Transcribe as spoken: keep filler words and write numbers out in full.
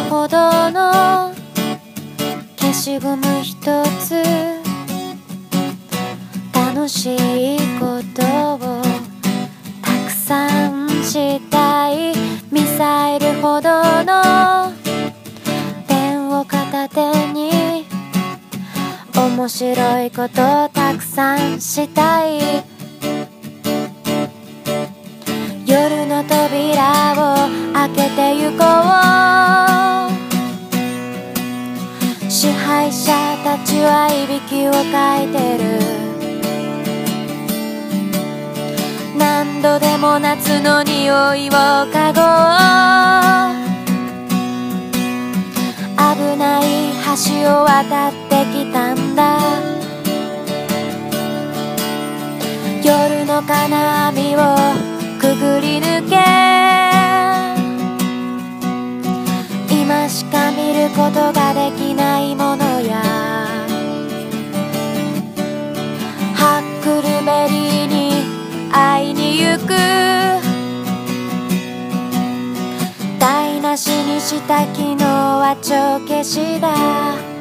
ほどの消しゴム一つ、楽しいことをたくさんしたい。ミサイルほどのペンを片手に面白いことたくさんしたい。夜の扉を開けてゆこう。支配者たちはいびきをかいてる。何度でも夏の匂いを嗅ごう。危ない橋を渡ってきたんだ。夜の金網をくぐり抜け、今しか見ることができないものや、ハックルベリーに会いに行く。台無しにした昨日は帳消しだ。